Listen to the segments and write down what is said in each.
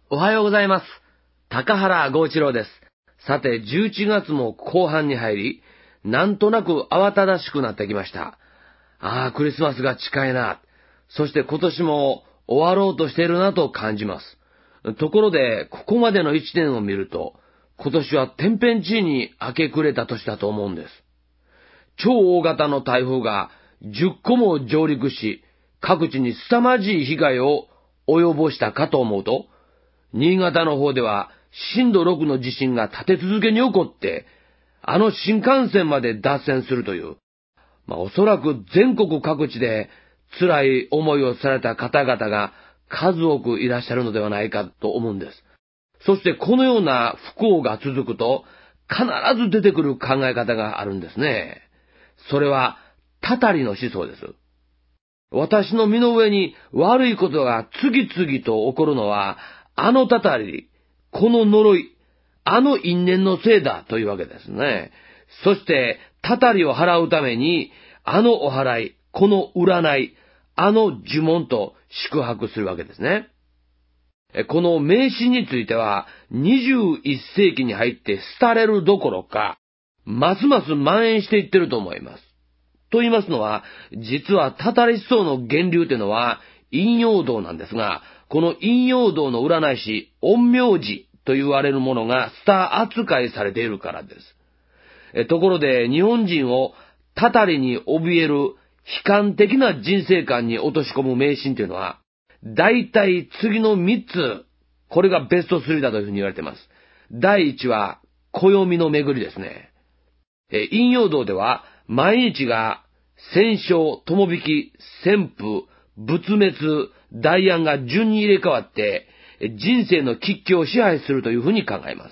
おはようございます。高原剛一郎です。さて、11月も後半に入り、なんとなく慌ただしくなってきました。クリスマスが近いな。そして今年も終わろうとしているなと感じます。ところで、ここまでの1年を見ると、今年は天変地異に明け暮れた年だと思うんです。超大型の台風が10個も上陸し、各地に凄まじい被害を及ぼしたかと思うと、新潟の方では震度6の地震が立て続けに起こって、新幹線まで脱線するという、おそらく全国各地で辛い思いをされた方々が数多くいらっしゃるのではないかと思うんです。そしてこのような不幸が続くと、必ず出てくる考え方があるんですね。それは、たたりの思想です。私の身の上に悪いことが次々と起こるのは、たたり、この呪い、因縁のせいだというわけですね。そして、たたりを払うために、お祓い、この占い、呪文と宿泊するわけですね。この迷信については、21世紀に入って廃れるどころか、ますます蔓延していってると思います。と言いますのは、実はたたり思想の源流というのは、陰陽道なんですが、この陰陽道の占い師、陰陽師と言われるものがスター扱いされているからです。ところで、日本人をたたりに怯える悲観的な人生観に落とし込む迷信というのは、大体次の3つ、これがベスト3だというふうに言われています。第1は、暦の巡りですね。陰陽道では、毎日が戦勝、友引き、旋風、仏滅、大安が順に入れ替わって、人生の吉凶を支配するというふうに考えます。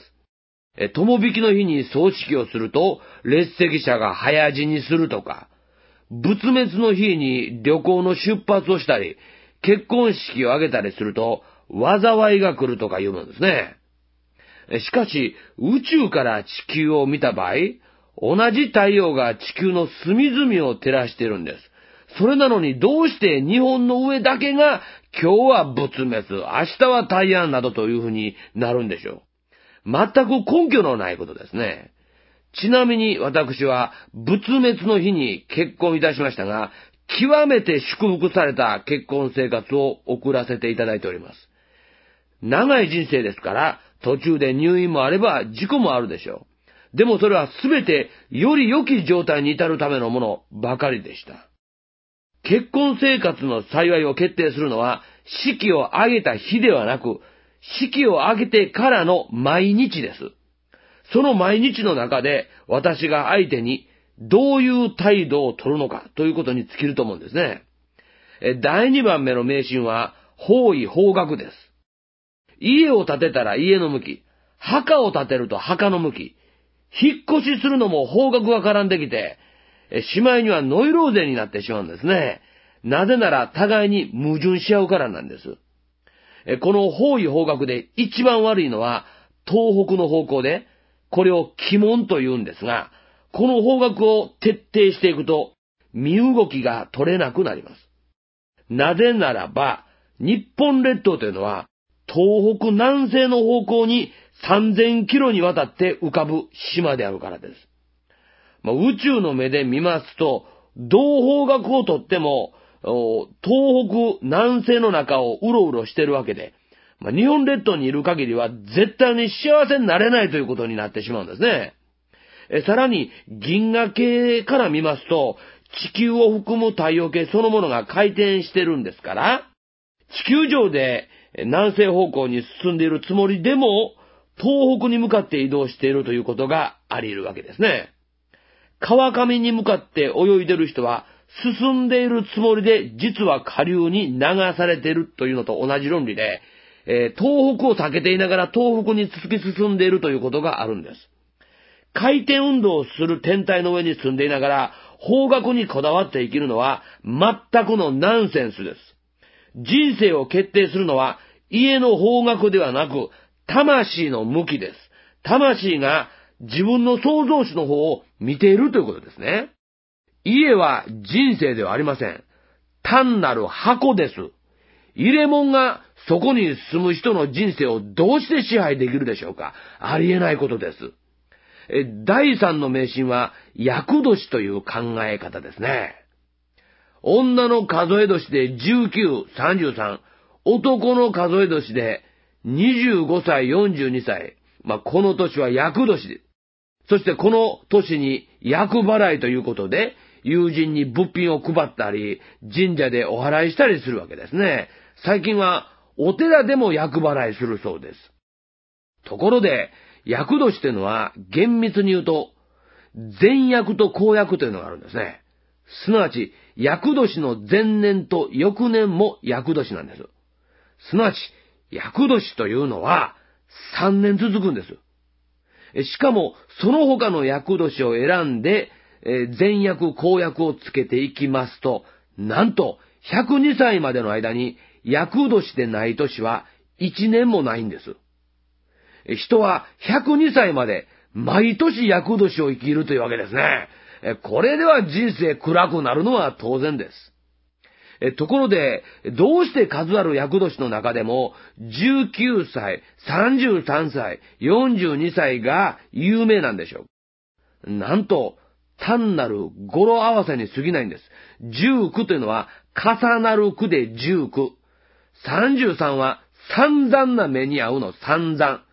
友引きの日に葬式をすると、列席者が早死にするとか、仏滅の日に旅行の出発をしたり、結婚式を挙げたりすると、災いが来るとか言うのですね。しかし、宇宙から地球を見た場合、同じ太陽が地球の隅々を照らしているんです。それなのにどうして日本の上だけが今日は仏滅、明日は大安などというふうになるんでしょう。全く根拠のないことですね。ちなみに私は仏滅の日に結婚いたしましたが、極めて祝福された結婚生活を送らせていただいております。長い人生ですから、途中で入院もあれば事故もあるでしょう。でもそれはすべてより良き状態に至るためのものばかりでした。結婚生活の幸いを決定するのは、式を挙げた日ではなく、式を挙げてからの毎日です。その毎日の中で、私が相手にどういう態度を取るのかということに尽きると思うんですね。第2番目の迷信は、方位方角です。家を建てたら家の向き、墓を建てると墓の向き、引っ越しするのも方角が絡んできて、しまいにはノイローゼになってしまうんですね。なぜなら互いに矛盾し合うからなんです。この方位方角で一番悪いのは東北の方向で、これを鬼門と言うんですが、この方角を徹底していくと、身動きが取れなくなります。なぜならば、日本列島というのは、東北南西の方向に3000キロにわたって浮かぶ島であるからです。宇宙の目で見ますと、同方角をとっても、東北南西の中をうろうろしてるわけで、日本列島にいる限りは絶対に幸せになれないということになってしまうんですね。さらに銀河系から見ますと、地球を含む太陽系そのものが回転してるんですから、地球上で南西方向に進んでいるつもりでも、東北に向かって移動しているということがあり得るわけですね。川上に向かって泳いでる人は、進んでいるつもりで実は下流に流されているというのと同じ論理で、東北を避けていながら東北に突き進んでいるということがあるんです。回転運動をする天体の上に住んでいながら方角にこだわって生きるのは全くのナンセンスです。人生を決定するのは家の方角ではなく魂の向きです。魂が自分の創造主の方を見ているということですね。家は人生ではありません。単なる箱です。 入れ物がそこに住む人の人生をどうして支配できるでしょうか。ありえないことです。第三の迷信は、厄年という考え方ですね。女の数え年で19、33、男の数え年で25歳、42歳。この年は厄年で。そしてこの年に厄払いということで、友人に物品を配ったり、神社でお祓いしたりするわけですね。最近はお寺でも厄払いするそうです。ところで、厄年というのは厳密に言うと、前厄と後厄というのがあるんですね。すなわち、厄年の前年と翌年も厄年なんです。すなわち、厄年というのは3年続くんです。しかも、その他の厄年を選んで、前厄後厄をつけていきますと、なんと、102歳までの間に、厄年でない年は1年もないんです。人は102歳まで毎年厄年を生きるというわけですね。これでは人生暗くなるのは当然です。ところで、どうして数ある厄年の中でも、19歳、33歳、42歳が有名なんでしょう。なんと、単なる語呂合わせに過ぎないんです。19というのは、重なる句で19。33は、散々な目に遭うの散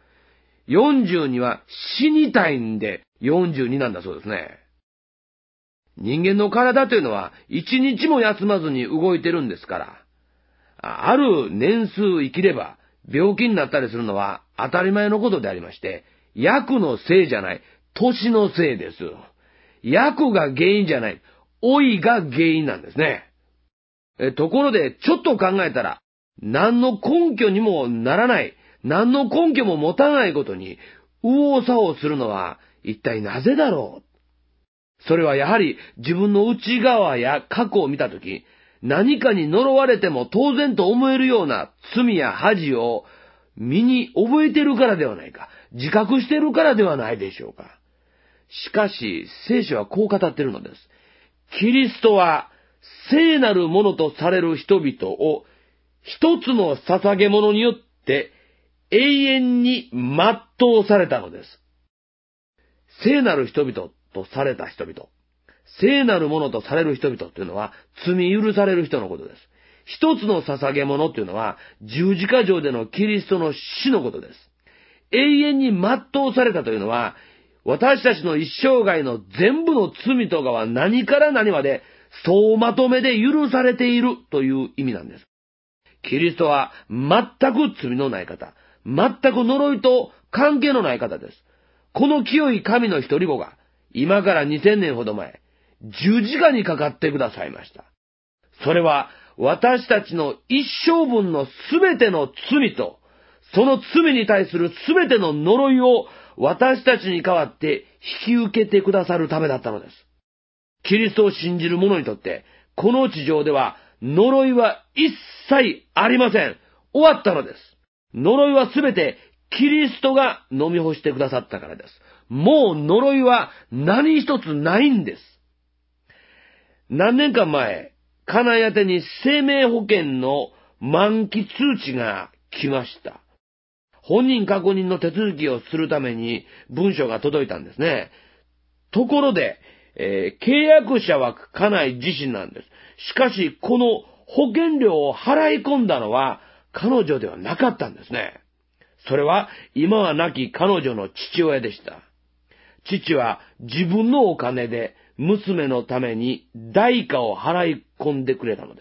々。42は、死にたいんで42なんだそうですね。人間の体というのは一日も休まずに動いてるんですから、ある年数生きれば病気になったりするのは当たり前のことでありまして、厄のせいじゃない、年のせいです。厄が原因じゃない、老いが原因なんですね。ところでちょっと考えたら、何の根拠にもならない、何の根拠も持たないことに右往左往するのは一体なぜだろう。それはやはり自分の内側や過去を見たとき、何かに呪われても当然と思えるような罪や恥を身に覚えてるからではないか、自覚してるからではないでしょうか。しかし、聖書はこう語っているのです。キリストは聖なるものとされる人々を一つの捧げ物によって永遠に全うされたのです。聖なる人々とされた人々。聖なるものとされる人々というのは罪許される人のことです。一つの捧げ物というのは十字架上でのキリストの死のことです。永遠に全うされたというのは私たちの一生涯の全部の罪とかは何から何まで総まとめで許されているという意味なんです。キリストは全く罪のない方、全く呪いと関係のない方です。この清い神の一人子が今から2000年ほど前、十字架にかかってくださいました。それは私たちの一生分のすべての罪と、その罪に対するすべての呪いを私たちに代わって引き受けてくださるためだったのです。キリストを信じる者にとって、この地上では呪いは一切ありません。終わったのです。呪いはすべてキリストが飲み干してくださったからです。もう呪いは何一つないんです。何年か前、家内宛てに生命保険の満期通知が来ました。本人確認の手続きをするために文書が届いたんですね。ところで、契約者は家内自身なんです。しかし、この保険料を払い込んだのは彼女ではなかったんですね。それは今は亡き彼女の父親でした。父は自分のお金で娘のために代価を払い込んでくれたのです。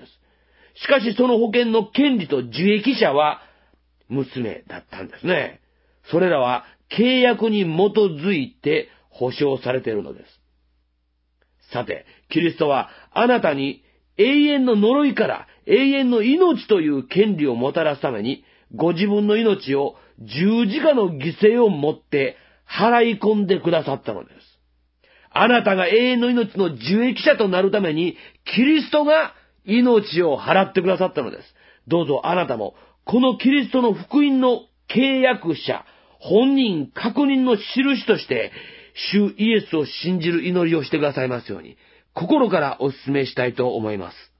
しかしその保険の権利と受益者は娘だったんですね。それらは契約に基づいて保証されているのです。さて、キリストはあなたに永遠の呪いから永遠の命という権利をもたらすために、ご自分の命を十字架の犠牲をもって払い込んでくださったのです。あなたが永遠の命の受益者となるために、キリストが命を払ってくださったのです。どうぞあなたも、このキリストの福音の契約者、本人確認の印として、主イエスを信じる祈りをしてくださいますように、心からお勧めしたいと思います。